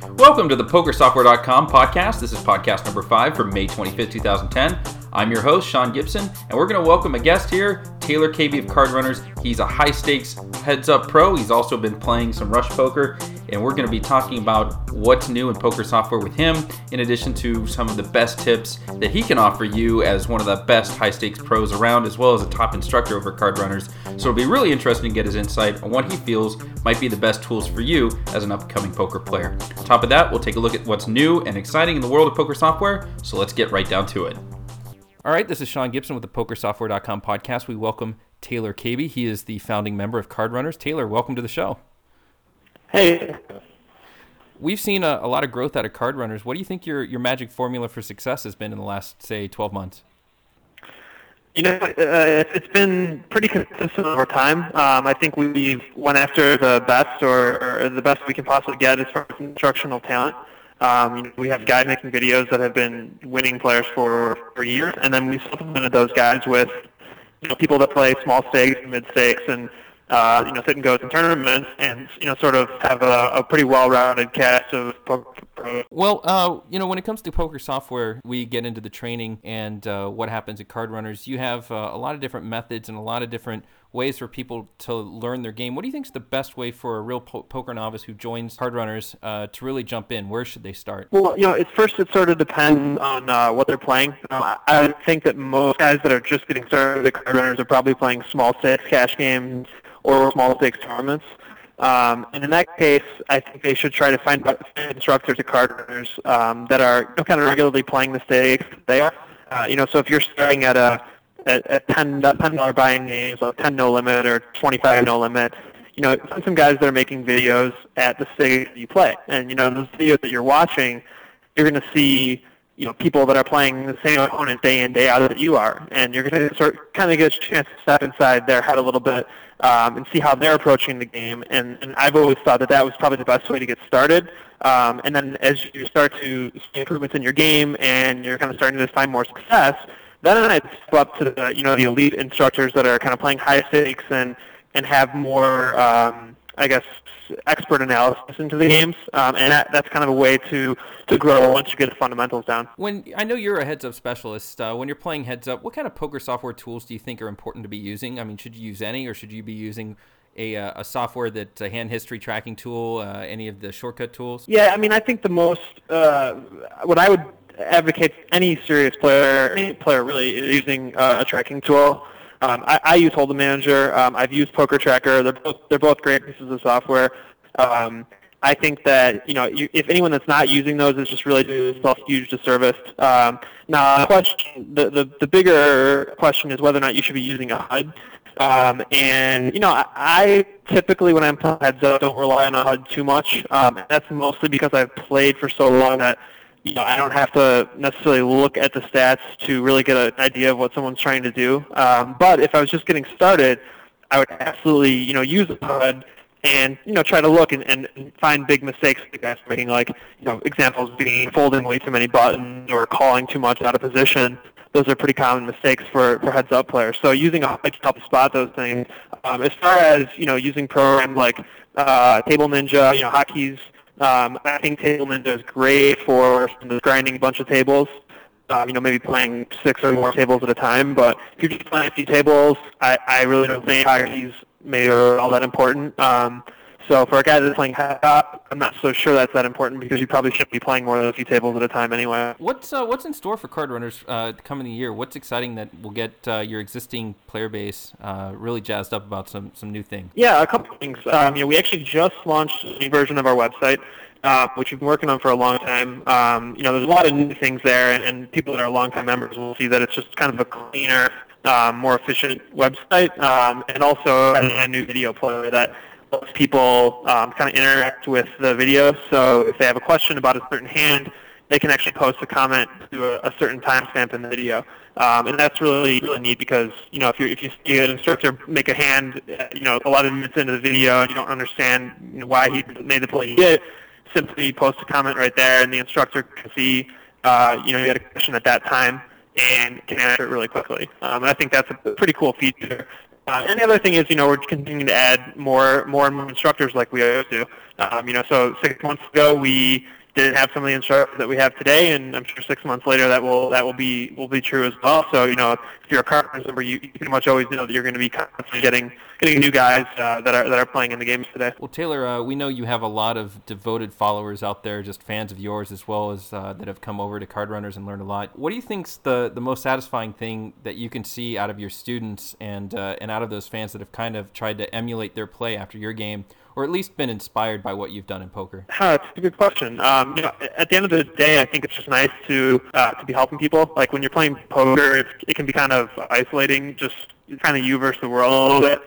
Welcome to the PokerSoftware.com podcast. This is podcast number 5 for May 25th, 2010. I'm your host, Sean Gibson, and we're going to welcome a guest here, Taylor Kaby of Card Runners. He's a high-stakes heads-up pro. He's also been playing some rush poker, and we're going to be talking about what's new in poker software with him, in addition to some of the best tips that he can offer you as one of the best high-stakes pros around, as well as a top instructor over Card Runners. So it'll be really interesting to get his insight on what he feels might be the best tools for you as an upcoming poker player. On top of that, we'll take a look at what's new and exciting in the world of poker software, so let's get right down to it. All right, this is Sean Gibson with the PokerSoftware.com podcast. We welcome Taylor Kaby. He is the founding member of Card Runners. Taylor, welcome to the show. Hey. We've seen a lot of growth out of Card Runners. What do you think your magic formula for success has been in the last, say, 12 months? You know, it's been pretty consistent over time. I think we went after the best or the best we can possibly get as far as instructional talent. We have guys making videos that have been winning players for years, and then we supplemented those guys with people that play small stakes and mid stakes and sit and goes in tournaments, and sort of have a pretty well-rounded cast of poker pros. Well, when it comes to poker software, we get into the training and what happens at Card Runners. You have a lot of different methods and a lot of different ways for people to learn their game. What do you think is the best way for a real poker novice who joins Card Runners to really jump in? Where should they start? Well, it sort of depends on what they're playing. I would think that most guys that are just getting started at Card Runners are probably playing small stakes cash games or small stakes tournaments. And in that case, I think they should try to find instructors at Card Runners that are kind of regularly playing the stakes they are. So if you're starting at $10 buy-in games, like 10 no limit or 25 no limit, find some guys that are making videos at the stakes that you play. And those videos that you're watching, you're going to see people that are playing the same opponent day in, day out that you are. And you're going to kind of get a chance to step inside their head a little bit and see how they're approaching the game. And I've always thought that was probably the best way to get started. And then as you start to see improvements in your game and you're kind of starting to find more success, then I'd step up to the the elite instructors that are kind of playing high stakes and have more expert analysis into the games, and that's kind of a way to grow once you get the fundamentals down. When I know you're a heads-up specialist, when you're playing heads-up, what kind of poker software tools do you think are important to be using? I mean, should you use any, or should you be using a software that's a hand history tracking tool, any of the shortcut tools? Yeah, I mean, I think the most what I would advocate any serious player, any player really, is using a tracking tool. I use Hold'em Manager. I've used Poker Tracker. They're both great pieces of software. I think that if anyone that's not using those is just really doing themselves a huge disservice. Now, the bigger question is whether or not you should be using a HUD. I typically, when I'm playing heads up, don't rely on a HUD too much. That's mostly because I've played for so long that I don't have to necessarily look at the stats to really get an idea of what someone's trying to do. But if I was just getting started, I would absolutely, use a HUD and, try to look and find big mistakes that guys are making, like, examples being folding way too many buttons or calling too much out of position. Those are pretty common mistakes for heads-up players. So using a HUD can help spot those things. As far as, using programs like Table Ninja, Hotkeys, I think Table Ninja is great for grinding a bunch of tables, maybe playing 6 or more tables at a time. But if you're just playing a few tables, I really don't think hierarchies maybe are all that important. So for a guy that's playing head up, I'm not so sure that's that important because you probably shouldn't be playing more than a few tables at a time anyway. What's in store for Card Runners coming year? What's exciting that will get your existing player base really jazzed up about some new things? Yeah, a couple of things. We actually just launched a new version of our website, which we've been working on for a long time. There's a lot of new things there, and people that are longtime members will see that it's just kind of a cleaner, more efficient website, and also a new video player that lets people kind of interact with the video. So if they have a question about a certain hand, they can actually post a comment to a certain timestamp in the video. And that's really, really neat because, if you see an instructor make a hand, 11 minutes into the video and you don't understand why he made the play he did, simply post a comment right there and the instructor can see, you had a question at that time and can answer it really quickly. And I think that's a pretty cool feature. And the other thing is, we're continuing to add more and more instructors like we always do. So 6 months ago we didn't have some of the instructors that we have today, and I'm sure 6 months later that will be true as well. So if you're a Card Runners member, you pretty much always know that you're going to be constantly getting new guys that are playing in the games today. Well, Taylor, we know you have a lot of devoted followers out there, just fans of yours as well as that have come over to Card Runners and learned a lot. What do you think's the most satisfying thing that you can see out of your students and out of those fans that have kind of tried to emulate their play after your game, or at least been inspired by what you've done in poker? That's a good question. At the end of the day, I think it's just nice to be helping people. Like when you're playing poker, it can be kind of isolating, just kind of you versus the world a little bit.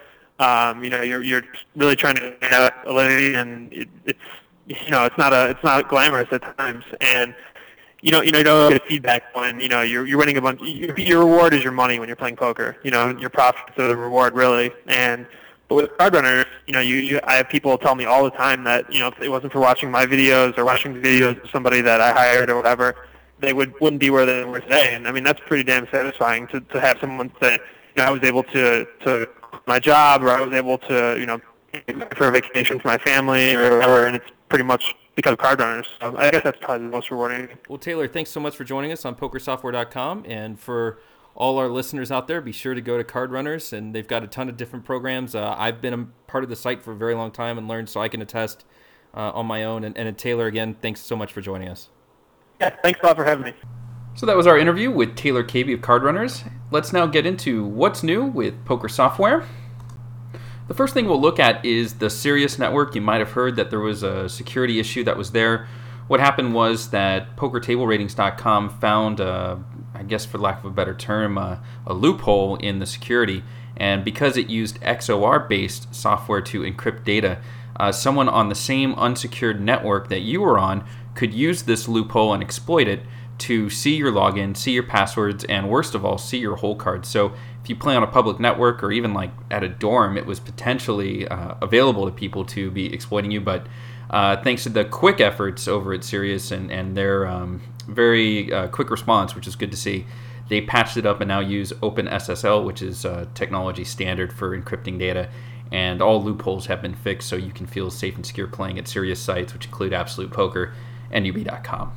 You're really trying to get a living, and it's not glamorous at times. And you don't get feedback when you're winning a bunch. Your reward is your money when you're playing poker. Your profits are the reward really. But with Card Runners, I have people tell me all the time that, if it wasn't for watching my videos or watching the videos of somebody that I hired or whatever, they wouldn't be where they were today. And I mean, that's pretty damn satisfying to have someone say, I was able to quit my job, or I was able to, for a vacation for my family or whatever, and it's pretty much because of Card Runners. So I guess that's probably the most rewarding. Well, Taylor, thanks so much for joining us on PokerSoftware.com, and for all our listeners out there, be sure to go to Card Runners, and they've got a ton of different programs. I've been a part of the site for a very long time and learned, so I can attest on my own. And Taylor, again, thanks so much for joining us. Yeah, thanks a lot for having me. So that was our interview with Taylor Cabey of Card Runners. Let's now get into what's new with Poker Software. The first thing we'll look at is the Sirius network. You might have heard that there was a security issue that was there. What happened was that PokerTableRatings.com found, I guess for lack of a better term, a loophole in the security. And because it used XOR-based software to encrypt data, someone on the same unsecured network that you were on could use this loophole and exploit it to see your login, see your passwords, and worst of all, see your hole cards. So if you play on a public network or even like at a dorm, it was potentially available to people to be exploiting you. But thanks to the quick efforts over at Sirius and their very quick response, which is good to see, they patched it up and now use OpenSSL, which is technology standard for encrypting data. And all loopholes have been fixed so you can feel safe and secure playing at Sirius sites, which include Absolute Poker and UB.com.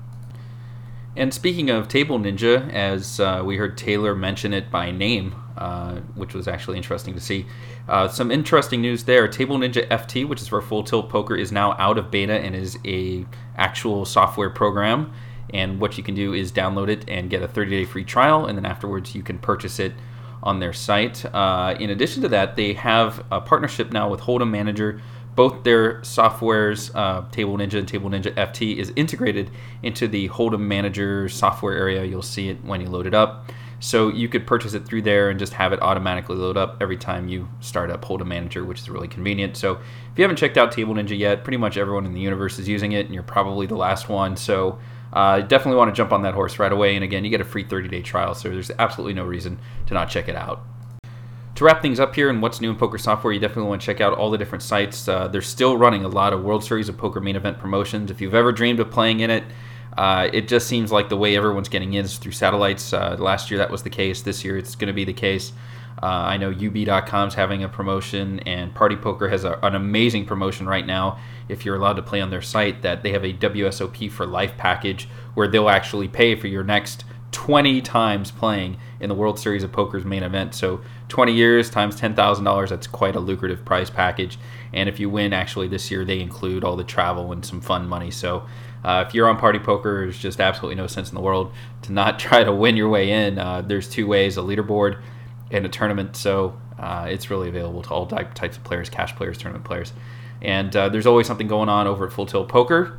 And speaking of Table Ninja, as we heard Taylor mention it by name, which was actually interesting to see. Some interesting news there. Table Ninja FT, which is for Full Tilt Poker, is now out of beta and is a actual software program. And what you can do is download it and get a 30-day free trial, and then afterwards you can purchase it on their site. In addition to that, they have a partnership now with Hold'em Manager. Both their softwares, Table Ninja and Table Ninja FT, is integrated into the Hold'em Manager software area. You'll see it when you load it up. So you could purchase it through there and just have it automatically load up every time you start up Hold'em Manager, which is really convenient. So if you haven't checked out Table Ninja yet, pretty much everyone in the universe is using it, and you're probably the last one. So definitely want to jump on that horse right away. And again, you get a free 30-day trial, so there's absolutely no reason to not check it out. To wrap things up here and what's new in poker software, you definitely want to check out all the different sites. They're still running a lot of World Series of Poker main event promotions. If you've ever dreamed of playing in it, it just seems like the way everyone's getting in is through satellites. Last year that was the case. This year it's going to be the case. I know UB.com's having a promotion, and Party Poker has an amazing promotion right now, if you're allowed to play on their site, that they have a WSOP for life package where they'll actually pay for your next 20 times playing in the World Series of Poker's main event. So 20 years times $10,000, that's quite a lucrative prize package. And if you win, actually this year they include all the travel and some fun money. So if you're on Party Poker, there's just absolutely no sense in the world to not try to win your way in. There's two ways, a leaderboard and a tournament. So it's really available to all types of players, cash players, tournament players. And there's always something going on over at Full Tilt Poker.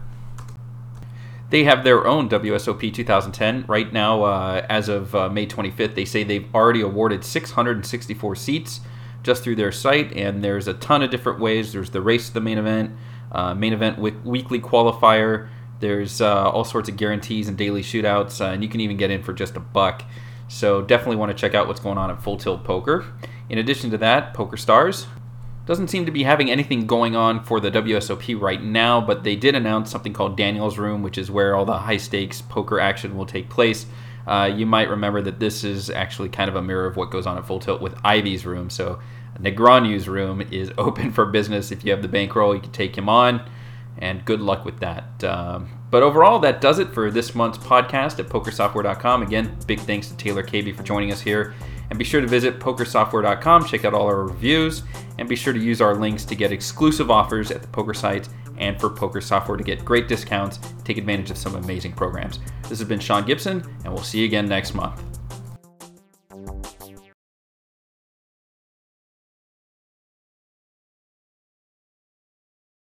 They have their own WSOP 2010. Right now, as of May 25th, they say they've already awarded 664 seats just through their site, and there's a ton of different ways. There's the race to the main event weekly qualifier. There's all sorts of guarantees and daily shootouts, and you can even get in for just $1. So definitely want to check out what's going on at Full Tilt Poker. In addition to that, PokerStars doesn't seem to be having anything going on for the WSOP right now, but they did announce something called Daniel's Room, which is where all the high-stakes poker action will take place. you might remember that this is actually kind of a mirror of what goes on at Full Tilt with Ivy's room. So Negreanu's room is open for business. If you have the bankroll, you can take him on, and good luck with that. But overall, that does it for this month's podcast at PokerSoftware.com. Again, big thanks to Taylor Cabey for joining us here. And be sure to visit PokerSoftware.com, check out all our reviews, and be sure to use our links to get exclusive offers at the poker site and for Poker Software to get great discounts, take advantage of some amazing programs. This has been Sean Gibson, and we'll see you again next month.